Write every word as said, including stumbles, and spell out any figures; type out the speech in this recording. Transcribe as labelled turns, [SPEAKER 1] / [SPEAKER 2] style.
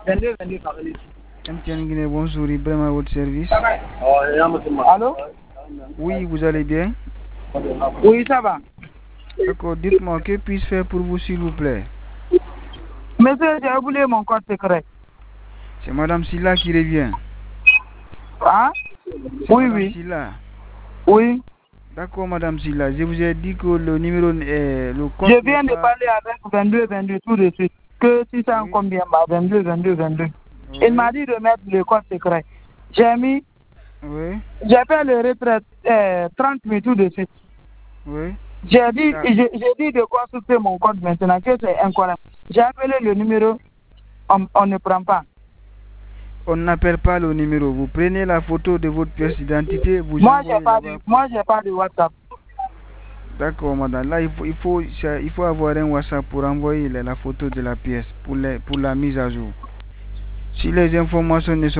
[SPEAKER 1] vingt-deux vingt-deux par litre.
[SPEAKER 2] M T N Guinée, bonjour, Ibrahim à votre service.
[SPEAKER 1] Allô?
[SPEAKER 2] Oui, vous allez bien?
[SPEAKER 1] Oui, ça va.
[SPEAKER 2] D'accord, dites-moi, que puis-je faire pour vous, s'il vous plaît?
[SPEAKER 1] Monsieur, j'ai oublié mon code secret.
[SPEAKER 2] C'est Madame Silla qui revient.
[SPEAKER 1] Hein? Oui,
[SPEAKER 2] Madame
[SPEAKER 1] oui.
[SPEAKER 2] Silla.
[SPEAKER 1] Oui.
[SPEAKER 2] D'accord, Madame Silla, je vous ai dit que le numéro est... Le compte
[SPEAKER 1] Je viens de
[SPEAKER 2] pas...
[SPEAKER 1] parler avec vingt-deux vingt-deux tout de suite. Que six cents
[SPEAKER 2] Oui.
[SPEAKER 1] combien? Bah, vingt-deux vingt-deux vingt-deux.
[SPEAKER 2] Oui.
[SPEAKER 1] Il m'a dit de mettre le code secret. J'ai mis...
[SPEAKER 2] Oui.
[SPEAKER 1] J'ai fait le retrait euh, trente minutes tout de suite.
[SPEAKER 2] Oui.
[SPEAKER 1] J'ai dit,
[SPEAKER 2] Ah.
[SPEAKER 1] j'ai dit de consulter mon code maintenant, que c'est incorrect. J'ai appelé le numéro, on, on ne prend pas.
[SPEAKER 2] On n'appelle pas le numéro. Vous prenez la photo de votre pièce d'identité, vous
[SPEAKER 1] Moi,
[SPEAKER 2] envoyez
[SPEAKER 1] j'ai pas
[SPEAKER 2] là-bas.
[SPEAKER 1] de, moi, j'ai pas de WhatsApp.
[SPEAKER 2] D'accord, madame. Là, il faut, il faut, il faut avoir un WhatsApp pour envoyer la, la photo de la pièce, pour, les, pour la mise à jour. Si les informations ne sont